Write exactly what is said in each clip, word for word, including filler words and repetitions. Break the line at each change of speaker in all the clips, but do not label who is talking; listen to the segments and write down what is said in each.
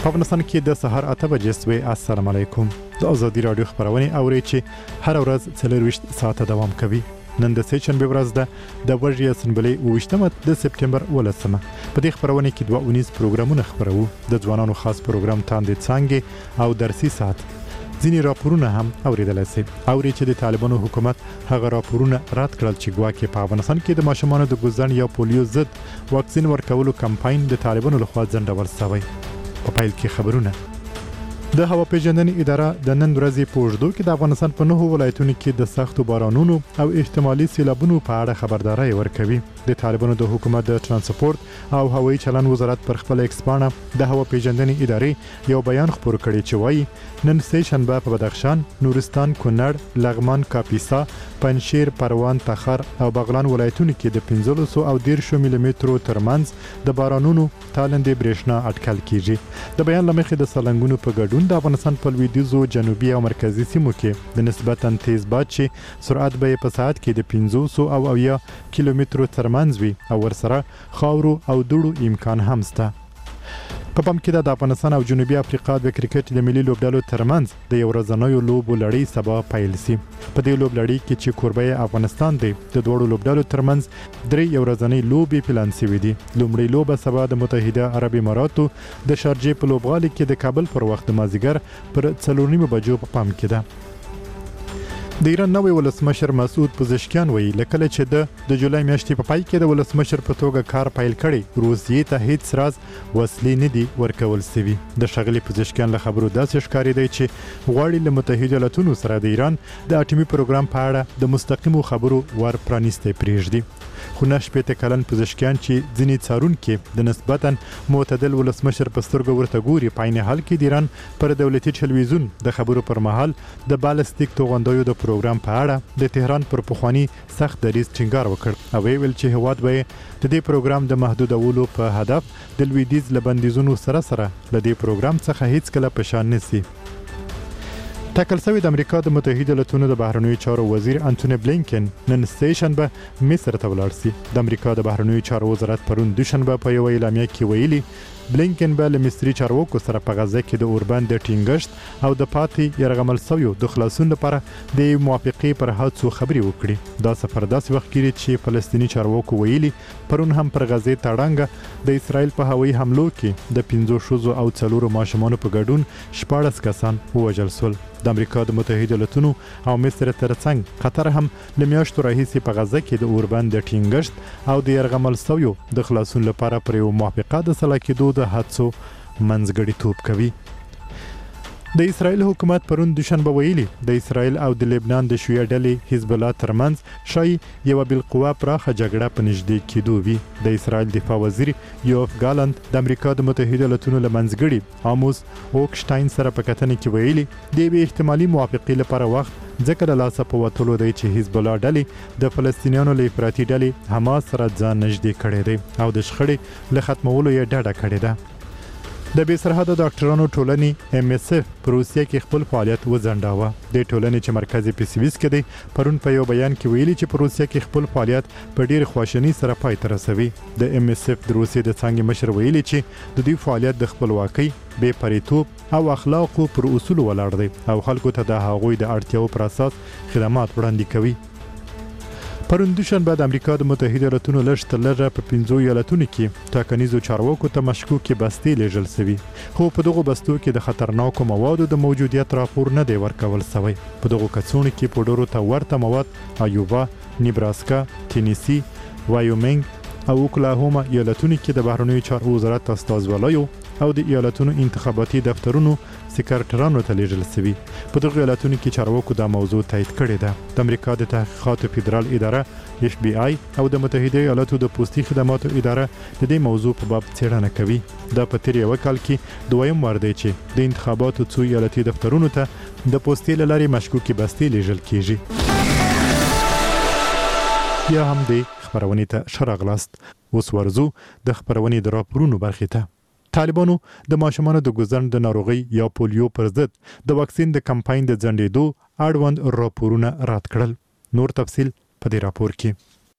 په افغانستان کې د سهار اته بجې سوي. السلام علیکم. د ازادي رادیو خبرونه اوري چې هر ورځ څلور ویشت ساعته دوام کوي. نن د سېشنبه ورځ ده د ورځې اسمبلی اوویشتمه د سپټمبر ولسمه. په دې خبرونه کې دوه اونیز پروګرامونه خبرو. د ځوانانو خاص پروګرام تاندې څنګه او درسي ساعت. ځینې راپورونه هم اوریدل شي. اوري چې د طالبانو حکومت هغه راپورونه رد کړل چې ګواکې په افغانستان کې د ماشومانو د ګوزن یا پولیو ضد واکسین ورکولو کمپاین د طالبانو لخوا ځنډول شوی. په پیل کې خبرونه. د هوا پیژندنې اداره د نن ورځې په اوږدو کې د افغانستان په نهو ولایتونو کې د سختو بارانونو او احتمالي سیلابونو په اړه خبرداري ورکوي. د طالبانو د حکومت د ترانسپورت او هوایي چلن وزارت پر خپل ایکس پاڼه د هوا پیژندنې ادارې یو بیان خپور کړی چې وایي نن سه شنبه په بدخشان، نورستان، کونړ، لغمان، کاپیسا، پنجشیر، پروان، تخار او بغلان ولایتونو کې د پنځلس او دېرش ملي مترو ترمنځ د بارانونو تالندې برېښنا اټکل کیږي. د بیان لمخې د سالنګونو په ګډون د افغانستان په لویدیځو، جنوبي او مرکزي سیمو کې د نسبتاً تیز باد چې سرعت به په ساعت کې د پنځوس او اویا کیلومترو ترمنځ وي او ورسره خاورو او دوړو امکان هم شته. په پام کې د افغانستان او جنوبي افریقا د کرکټ د ملي لوبډلو ترمنځ د یو ورځنیو لوبو لړۍ سبا پیل شي. په دې لوبلړۍ کې چې کوربه افغانستان دی د دوړو لوبډلو ترمنځ درې یو ورځنۍ لوبې پلان شوې دي. لومړی لوبه سبا د متحده عرب اماراتو د شارجې په لوبغالي کې د کابل پر وخت د مازیګر پر څلور نیمه بجو په پام کې ده. د ایران نوې ولسمشر مسعود پزشکیان وایي لکه چې د د جولای میاشتې په پای کې د ولسمشر په توګه کار پیل کړي روسیې ته هیڅ راز وسلې نه دي ورکول شوي. د ښاغلي پزشکیان له خبرو داسې ښکاري دی چې غواړي له متحده ایالاتونو سره د ایران د اټومي پروګرام په اړه د مستقیمو خبرو ور پرانیستی پرېږدي. خو نه شپېته کلن پزشکیان چې ځینې څارونکي د نسبتاً معتدل ولسمشر په سترګو ورته ګوري په عین حال کې د ایران پر دولتي ټلویزیون د خبرو پر مهال د بالستیک توغندیو د پروګرام په اړه د تهران پر پخوانی سخت دریځ ټینګار وکړ او ویل چې هواد به د دې پروګرام د محدودولو په هدف د لویدیځ لبندیزونو سره سره له دې پروګرام څخه هیڅ کله پشان نسی. ټاکل شوی د امریکا د متحده ایالاتونو د بهرنیو چارو وزیر انټونی بلینکن نن سه شنبه مصر ته ولاړ شي. د امریکا د بهرنیو چارو وزارت پرون دوشنبه په یو اعلامیه کې ویلي بلینکن به له مصري چارواکو سره په غزه کې د اوربند د ټینګښت او د پاتې یرغمل شویو د خلاصون لپاره د موافقې پر هڅو خبرې وکړي. دا سفر داسې وخت کې چې فلسطینی چارواکو ویلي پرون هم پر غزه تړنګ د اسرائیل په هوایي حملو کې د پنځو ښځو او څلورو ماشومانو په ګډون شپاړس کسان ووژل شول. د امریکا د متحده ایالاتونو او مصر ترڅنګ قطر هم له میاشتو راهیسې په غزه کې د اوربند د ټینګښت او د یرغمل شویو د خلاصون لپاره پر یو موافقه د سلا کېدو د هڅو منځګړیتوب کوي. د اسرائیل حکومت پرون دوشنبه ویلي د اسرائیل او د لبنان د شیعه ډلې حزب الله ترمنځ شای یو بالقوه پراخه جګړه په نږدې کېدو وي. د اسرائیل دفاع وزیر یوف ګالند د امریکا د متحده ایالاتونو له منځګړي آموس اوکشتاین سره په کتنه کې ویلي د یوې احتمالي موافقې لپاره وخت ځکه له لاسه په وتلو دی چې حزب الله ډلې د فلسطینیانو له افراطي ډلې حماس سره ځان نږدې کړی دی او د شخړې له ختمولو یې ډډه کړې ده. د بې سرحده ډاکټرانو ټولنې ایم اس اف په روسیه کې خپل فعالیت وځنډاوه. د ټولنې چې مرکز یې په سویس کې دی پرون په یو بیان کې ویلي چې په روسیه کې خپل فعالیت په ډېر خواشینی سره پای ته رسوي. د ایم اس اف د روسیې د څانګې مشر ویلي چې د دوی فعالیت د خپلواکۍ، بې پریتوب او اخلاقو پر اصول ولاړ دی او خلکو ته د هغوی د اړتیاو پر اساس خدمات وړاندې کوي. پرون دوشنبه د امریکا د متحده ایالاتونو لږ تر لږه په پنځو ایالتونو کې ټاکنیزو چارواکو ته مشکوکې بستې لیږل شوي. خو په دغو بستو کې د خطرناکو موادو د موجودیت راپور نه دی ورکول شوی. په دغو کڅوړو کې پوډرو ته ورته مواد ایوبا، نیبراسکا، تینیسي، وایومینګ او اوکلاهوما ایالتونو کې د بهرنیو چارو وزارت استازولیو او د ایالتونو انتخاباتي دفترونو سکرټرانو ته لیږل شوي. په دغو ایالتونو کې چارواکو دا موضوع تایید کړې ده. د امریکا د تحقیقاتو فدرال اداره اف بی آی او د متحده ایالاتو د پوستي خدماتو اداره د دې موضوع په باب څېړنه کوي. دا په تیر یو کال کې دویم وار دی چې د انتخاباتو څو ایالتي دفترونو ته د پوستي له لارې مشکوکې بستې لیږل کیږي. یا هم د خبرونې ته ښه راغلاست. اوس ورځو د خبرونې د راپورونو برخې ته. طالبانو د ماشومانو د ګوزن د ناروغۍ یا پولیو پر ضد د واکسین د کمپاین د ځنډېدو اړوند راپورونه رد کړل. نور تفصیل په دې راپور کې.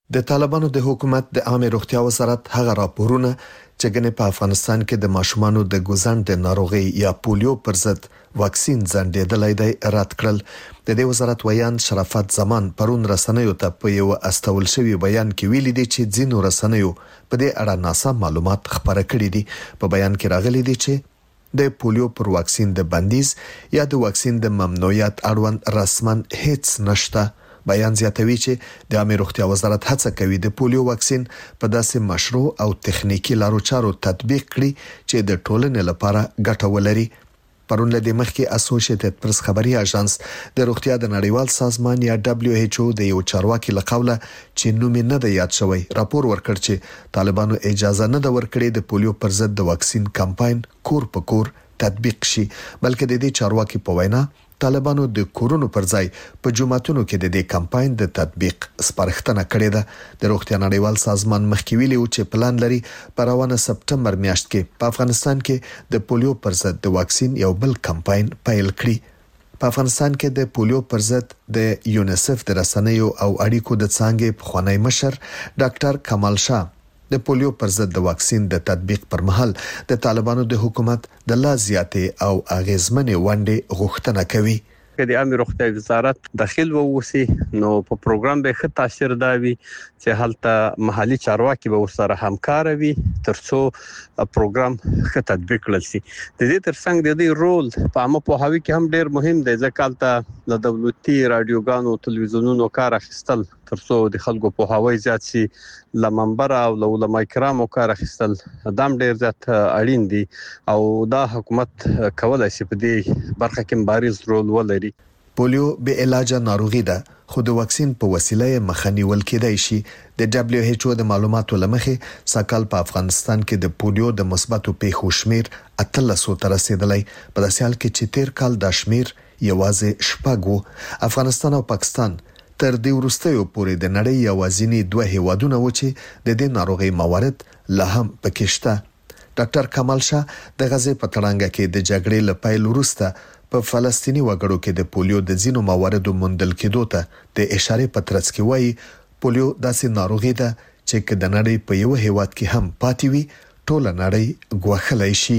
د طالبانو د حکومت د عامه روغتیا وزارت هغه راپورونه چې ګنې په افغانستان کې د ماشومانو د ګوزند د ناروغي یا پولیو پر ضد واکسین ځنډېدلای دی رد کړل. د دې وزارت ویان شرافت زمان پرون رسنیو ته په یو استول شوی بیان کې ویلي دي چې ځینو رسنیو په دې اړه ناسم معلومات خبره کړي دي. په بیان کې راغلي دي چې د پولیو پر واکسین د بندیز یا د واکسین د ممنوعیت اړوند رسمن هیڅ نشته. بیان زیاتوي چې د عامه روغتیا وزارت هڅه کوي د پولیو واکسین په داسې مشروع او تخنیکی لارو چارو تطبیق کړي چې د ټولنې لپاره ګټه ولري. پرون له دې مخکې اسوسییټډ پریس خبري اژانس د روغتیا د نړیوال سازمان یا دبليو ایچ او د یو چارواکي لقوله چې نوم نه دی یاد شوی راپور ورکړ چې طالبانو اجازه نه ده ورکړې د پولیو پر ضد د واکسین کمپاین کور په کور تطبیق شي، بلکې د دې چارواکي په وینا طالبانو د کورونو پر ځای په جمعتونو کې د دې کمپاین د تطبیق سپارښتنه کړې ده. د روغتیا نړیوال سازمان مخکې ویلي و چې پلان لري په روانه سپټمبر میاشت کې په افغانستان کې د پولیو پر ضد د واکسین یو بل کمپاین پیل کړي. په افغانستان کې د پولیو پر ضد د یونیسف د رسنیو او اړیکو د څانګې پخوانی مشر ډاکټر کمال شاه د پولیو پر ضد د واکسین د تطبیق پر مهال د طالبانو د حکومت د لا زیاتې او اغیزمنې ونډې غوښتنه کوي.
که د عامه روغتیا وزارت داخل ووسی نو په پروګرام به ښه تاثیر داوي چې هلته محلي چارواکي به ورسره همکار وي ترڅو پروګرام ښه تطبیق کړل شي. د دې ترڅنګ د دې رول په عامه پوهاوي کې هم ډېر مهم دی ځکه هلته د دولتي رادیوګانو تلویزیونونو کار اخیستل ترڅو د خلکو پوهاوی زیات شي، لمنبر او علماء کرامو کار اخیستل دام ډېر زیات اړین دي او دا حکومت کولای شي په دې برخه کې بارز رول ولري.
پولیو به علاج ناروغي ده خو د واکسین په وسیله مخنیول کېدای شي. د دبليو ایچ او د معلوماتو لمخې ساکال په افغانستان کې د پولیو د مثبتو پیښو شمیر اتلسو ته رسیدلی. په داسې حال کې چې تیر کال دا شمیر یوازې شپږ و. افغانستان او پاکستان تر دې وروستیو پورې د نړۍ یوازینی دوه هیوادونه و چې د دې ناروغي موارد لا هم پکې شته. ډاکټر کمال شاه د غزې په تړانګه کې د جګړې له پیل وروسته په فلسطینی وګړو کې د پولیو د ځینو مواردو موندل کېدو ته د اشاره په ترڅ کې وایي پولیو داسې ناروغي ده چې که د نړۍ په یو هیواد کې هم پاتې وي ټوله نړۍ ګواښلای شي.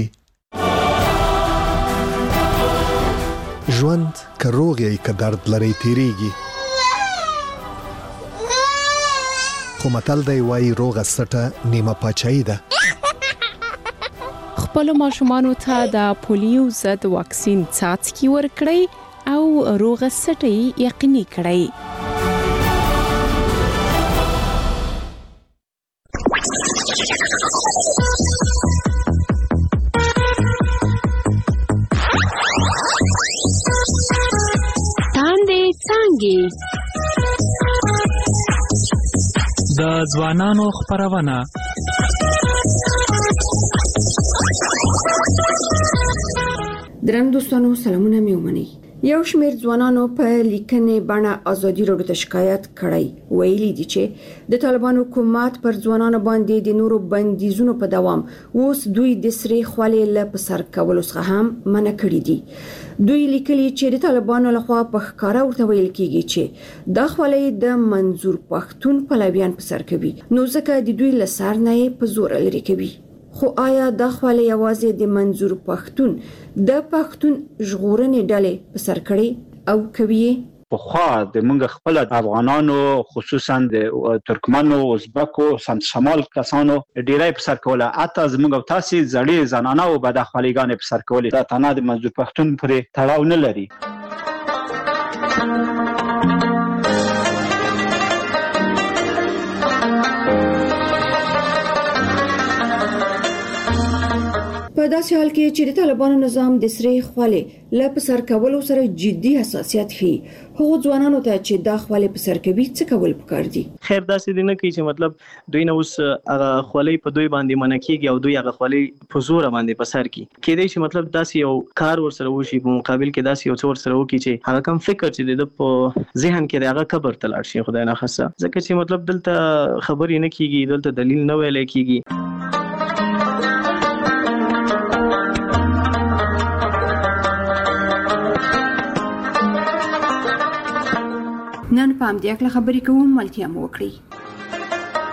ژوند که روغ یې که درد لري تیریږي، خو متل دی وایي روغه سټه نیمه پاچاهي ده.
خپل ماشومانو ته د پولیو ضد واکسین څاڅکي ورکړئ او روغه سټه یقیني کړئ. تاندې څانګې
د ځوانانو خبرونه
درنو دوستانو سلامونه مې ومنئ. یو شمېر ځوانانو په لیکنې بڼه ازادي راډیو ته شکایت کړی، ویلي دي چې د طالبانو حکومت پر ځوانانو باندې د نورو بندیزونو په دوام اوس دوی د سرې خولې له پسر کولو څخه هم منع کړي دي. دوی لیکلي چې د طالبانو لخوا په ښکارا ورته ویل کیږي چې د خولې د منظور پښتون پلویان پسر کوي، نو ځکه د دوی لسر نه په زور لري کوي. خو آیا د خولې یوازې د منظور پښتون د پښتون ژغورنې ډلې په سر کړي او کوي؟
په خوا د موږ خپل افغانانو خصوصا د ترکمنو، ازبکو، سمت شمال کسانو ډیری په سر کوله. اته زموږ او تاسو زړې زنانه او بد اخلاقیان په سر کولې. دا تنه د منظور پښتون پرې تړاو نه لري.
په داسې حال کې چې د طالبانو نظام د سرې خولې له پسر کولو سره جدي حساسیت ښيي، هغو ځوانانو ته چې دا خولې پسر کوي څه کول پکار دي؟
خیر داسې دي نه کوي چې مطلب دوی نه اوس هغه خولې په دوی باندې منع کیږي او دوی هغه خولې په زور باندې پسر کوي. کېدای شي مطلب داسې یو کار ورسره وشي په مقابل کې داسې یو څه ورسره وکړي چې هغه کم فکر چې د په ذهن کې هغه قبر ته لاړ شي، خدای نه خاصه، ځکه چې مطلب دلته خبرې نه کیږي، دلته دلیل نه ویل کیږي.
نن په همدې اړه خبرې کوم، ملتیا مو وکړئ.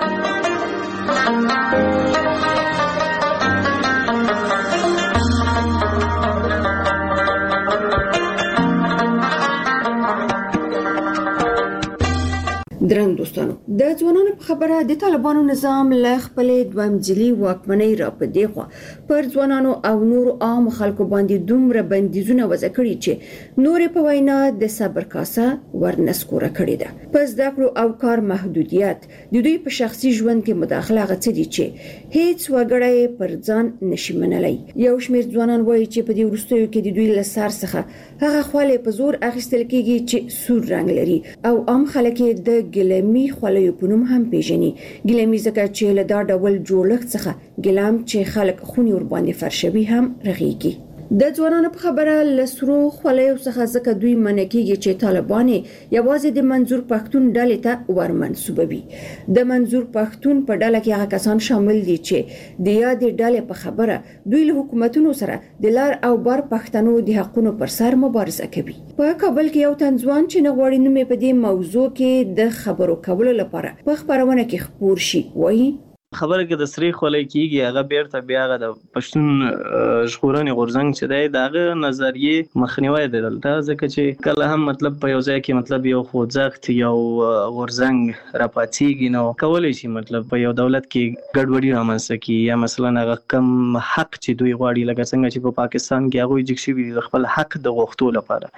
درنګ دوستانو د ځوانانو په خبره د طالبانو نظام له خپل دوامځلي واکمنۍ را په دیخوا پر ځوانانو او نور عام خلکو باندې دومره بندیزونه وضع کړي چې نور په وینا د صبر کاسه ورنسکوره کړي ده. پس د کړو او کار محدودیت د دوی په شخصي ژوند کې مداخله غڅ دي چې هیڅ وګړی پر ځان نشي منلای. یو شمېر ځوانان وایي چې په دې وروستیو کې د دوی له سر څخه هغه خواله په زور اخیستل کیږي چې سور رنگ لري او عام خلک د ګلمی خولې په نوم هم پیژني. ګلمی ځکه چې له دا ډول جوړښت څخه ګلام چې خلک خونی ور باندې فرشوي هم رغيږي. د ځوانانو په خبره لسرو خولې څخه ځکه دوی منکیږي چې طالبان یوازې د منظور پښتون ډلې ته ورمنسوبوي. د منظور پښتون په ډله کې هغه کسان شامل دي چې د یادې ډلې په خبره دوی له حکومتونو سره د لار او بار پښتنو د حقونو پر سر مبارزه کوي. په کابل کې یو تنځوان چې نغوړي نومې په دې موضوع کې د خبرو کولو لپاره په خبرونه کې خبر شي وایي
خبره کې د سری خولې کیږي هغه بیرته بیا هغه د پښتون ژغورنې غورځنګ چې دی دغه نظریه مخنیوي دی دلته ځکه چې کله هم مطلب په یو ځای کې مطلب یو خوځښت یو غورځنګ راپاتېږي نو کولای شي مطلب په یو دولت کې ګډوډي رامنځته کی یا مثلا هغه کم حق چې دوی غواړي لکه څنګه چې په پاکستان کې هغه جګ شوی خپل حق د غوښتو لپاره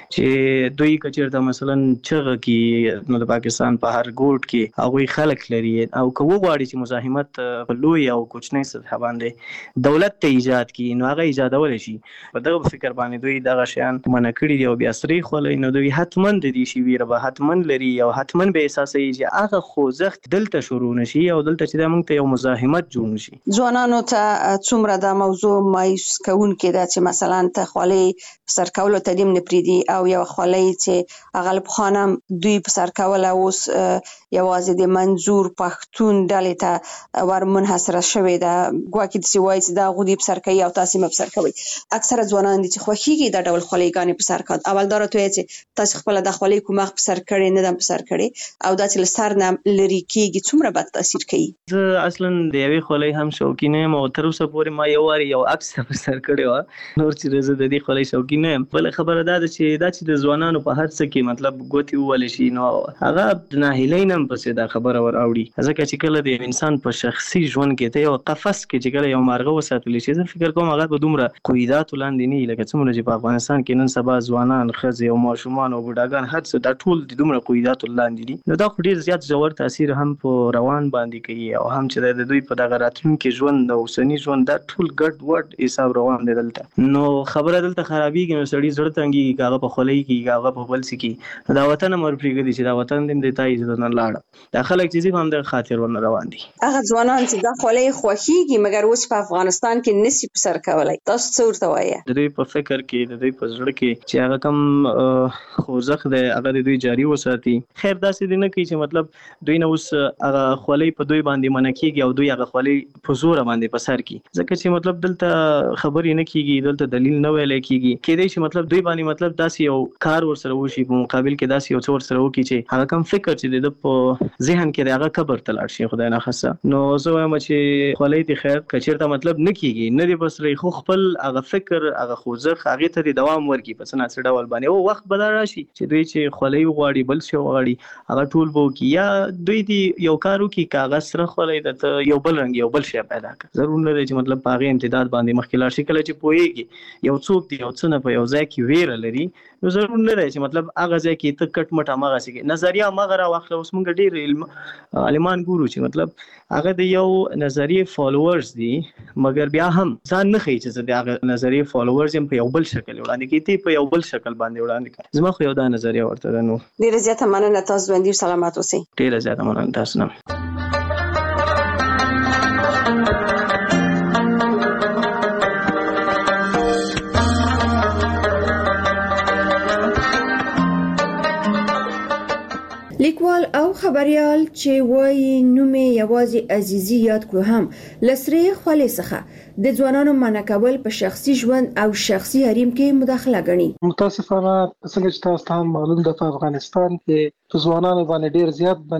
چې دوی کچیرته مثلا چغه کې نو د پاکستان په هر ګوټ کې هغه خلک لري او کوو غواړي چې مزاحمت په لوی او کوچنی سطح باندې دولت ته ایجاد کی نو هغه ایجادول شي په دغه فکر باندې دوی دغه شیان منع کړی دی او بیا سری خولې نو دوی حتمن د دې شی ویره به حتمن لري او حتمن به احساسي چې هغه خوځښت دلته شروع نشي او دلته چې موږ ته یو مزاحمت جوړ نشي.
ځوانانو ته څومره د موضوع مایوس کون کې دا چې مثلا ته خولې سر کولو تدیم نپریدي او یو خولې چې هغه په خانم دوی په سر کول اوس یوازې د منظور پښتون ډلې ته ور منحصره شوې ده ګواکې د سیوای چې دا غودي په سر کوي او تاسو مې په سر کوي. اکثره ځوانان دي چې خوښيږي دا ډول خولېګانې په سر کړي اول دارته وي چې تاسو خپل د خولې کومه په سر کړي نه د په سر کړي او دا چې لسر نه لري کېږي څومره بد تاثیر کوي.
زه اصلا د یوې خولې هم شوقین یم او تر اوسه پورې ما یو واری یو عکس په سر کړی و نور چې زه د دې خولې شوقین یم. بل خبره ده چې دا چې د ځوانانو په هر څه کې مطلب ګوتی وول شي نو هغه د ناهیلینم پسې دا خبره ور اوړي ځکه چې کله د انسان په شخصي ژوند کې ته یو قفس کې چې کله یو مارغه وساتل شي زه فکر کوم هغه به دومره قیودات لاندې نه لکه څومره چې په افغانستان کې نن سبا ځوانان ښځې او ماشومان او بوډاګان هر څه دا ټول د دومره قیودات لاندې دي نو دا خو ډیر زیات ژور تاثیر هم په روان باندې کوي او هم چې د دوی په دغه راتلونکي ژوند او اوسنی ژوند دا ټول ګډ وډ حساب روان دي دلته نو خبره دلته خرابېږي نو سړی زړه تنګي کاغه په خولې کې کاغه په بل سکی دا وطن مر پریږدي چې دا وطن دې د تای عزت نه لاړه دا خلک چې هم د خاطر ور روان دي.
هغه ځوانان چې دا خولې خوښيږي مګر اوس په افغانستان کې نسی په سر کولای تاسو څه ورته وایي؟
د دوی په فکر کې د دوی په زړه کې چې هغه کم خوځښت دی هغه د دوی جاری وساتي. خیر داسې دي نه کوي چې مطلب دوی نه اوس هغه خولې په دوی باندې منکیږي او دوی هغه خولې په زور باندې په سر کې ځکه چې مطلب دلته خبرې نه کیږي دلته دلیل نه ویل کیږي کېدای شي مطلب دوی باندې مطلب داسې یو کار ورسره وشي په مقابل کې داسې یو څه ورسره وکړي چې هغه کم فکر چې د په ذهن کې هغه قبر ته لاړ شي خدای نه خاصه نو زه وایم چې خولې دي خیر کچیرته مطلب نه کیږي نه دی بس لري خو خپل هغه فکر هغه خوځښت هغه ته دوام ورکړي په څنګه ډول باندې او وخت بدل راشي چې دوی چې خولې غواړي بل څه غواړي هغه ټول بو کی یا دوی دی یو کارو کې کاغذ سره خولې د یو بل رنګ یو بل شی پیدا کړي ضرور نه دی چې مطلب هغه امتداد باندې مخکې لاړ شي کله چې پويږي یو څوک دی یو څه نه په یو ځای کې ویره لري نو ضرور نه دی چې مطلب هغه ځای کې ته کټ مټه ماغه سي نظریه ماغه را واخله اوس موږ ډیر علم عالمان ګورو چې مطلب هغه د یو نظریه فالوورز دي مګر بیا هم ځان نه خي چې د هغه نظریه فالوورز هم په یو بل شکل وړاندې کوي په یو بل شکل باندې وړاندې کوي زما خو یو دا نظریه ورته ده نو
ډیر زیاته مننه تاسو باندې سلامات اوسئ.
ډیر زیاته مننه تاسو نه.
لیکوال او خبريال چې وایي نومې یوازې عزیزي یاد کړو هم لسری خولې څخه د ځوانانو منع کول په شخصي ژوند او شخصي حریم کې مداخله غني.
متاسفانه څنګه چې تاسو ته معلوم ده په افغانستان کې ځوانانو باندې ډیر زیات